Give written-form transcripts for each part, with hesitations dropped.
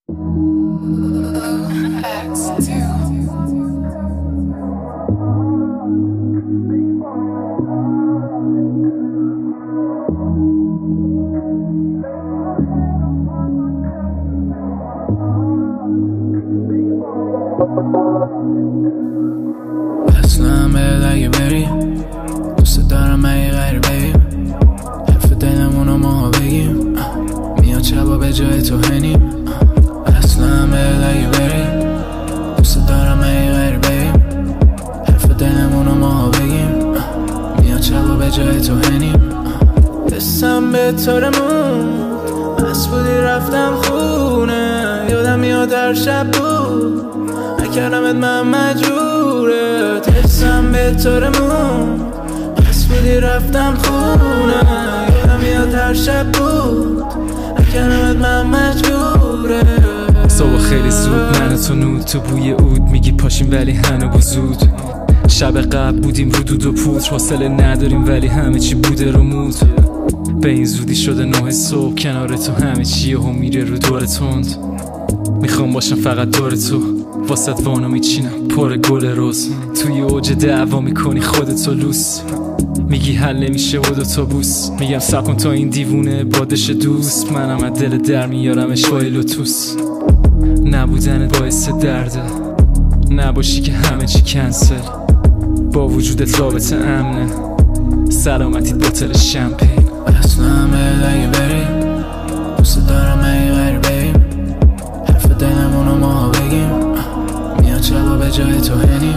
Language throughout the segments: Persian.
اصلا بهت اگه بری دوست دارم اگه غریبه حرف دلمونو ما بگیم میاد شبا به جای تو هنیم اصلا بهت اگه بری دوست دارم اگه غریبه حرف دلمونو ما بگیم میاد شبا به جای تو هنیم حسم به طورمون بس بودی رفتم خونه یادم میاد هر شب بود نکردمت من مجبورت حسم به طورمون بس بودی رفتم خونه یادم میاد هر شب بود نکردمت من مجبورت صبح خیلی زود من تو نود تو بوی عود میگی پاشیم ولی هنوز زود شب قبل بودیم رو دود و پود حوصله نداریم ولی همه چی بوده رو مود به این زودی شده 9 صبح کنار تو همه چیه و میره رو دور تند میخوام باشم فقط دور تو واسط وانو میچینم پر گل روز توی اوج دعوا میکنی خودتو لوس میگی حل نمیشه و دوتا بوس میگم صبر کن تا این دیوونه بادش دوست منم از دل در میارم اشوای لوتوس نبودنت باعث درده نباشی که همه چی کنسل با وجودت رابطه امنه سلامتی بوتل شمپین اصلا بهت اگه بری دوست دارم اگه غریبه حرف دلمونو ما بگیم میاد شبا به جای تو هنیم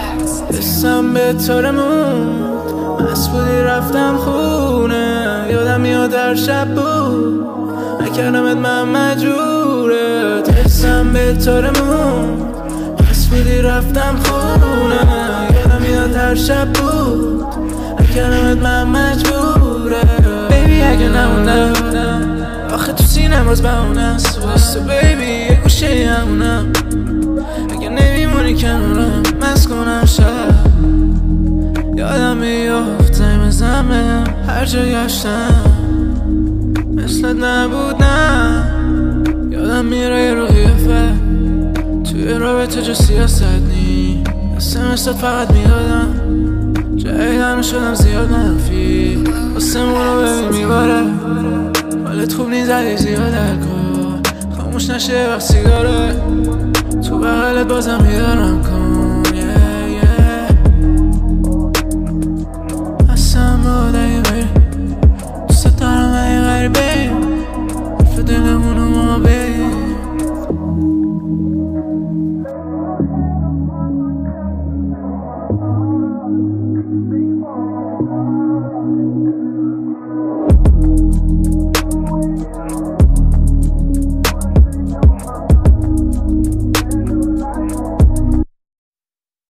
حسم به طورمون بس بودی رفتم خونه یادم میاد هر شب بود نکردمت من مجبورت حسم به طورمون بس بودی رفتم خونه یادم میاد هر شب بود نکردمت من مجبورت بیبی اگه نمونم آخه تو سینم باز بهونه است واسه بیبی یه گوشه همونم اگه نمیمونی کنارم مست کنم شب یادم میافت زمین زمین هر جا گشتم مثلت نبود نه یادم میره یه رو قیافه توی رابطه جا سیاست نی مثلت فقط میدادم جایدن شدم زیاد نرفی واسه مونو ببین میباره حالت خوب نیست زدی زیاد الکل خاموش نشه وقت سیگاره تو بغلت بازم میدارم کن اصلا بوده یه بری دوست دارم اگه غریبه